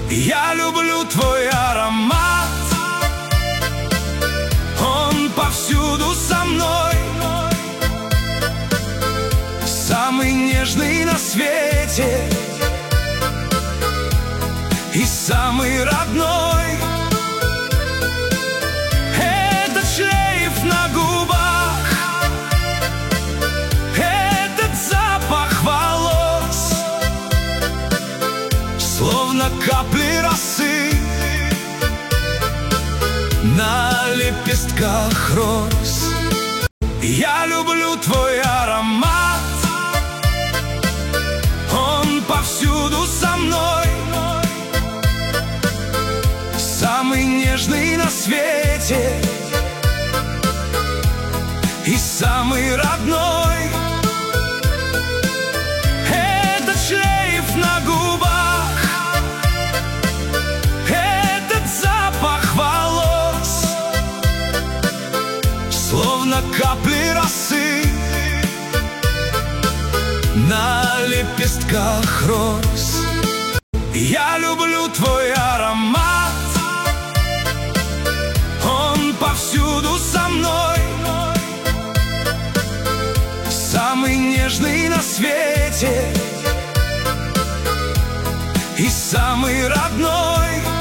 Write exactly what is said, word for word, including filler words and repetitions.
Я люблю твой аромат, он повсюду со мной, самый нежный на свете и самый родной. Этот шлейф на губах, этот запах волос, словно капли росы на лепестках роз. Я люблю твой аромат, он повсюду со мной, самый нежный на свете и самый родной. Этот шлейф на губах, этот запах волос, словно капли росы на лепестках роз. Я люблю твой аромат, он повсюду со мной, самый нежный на свете и самый родной.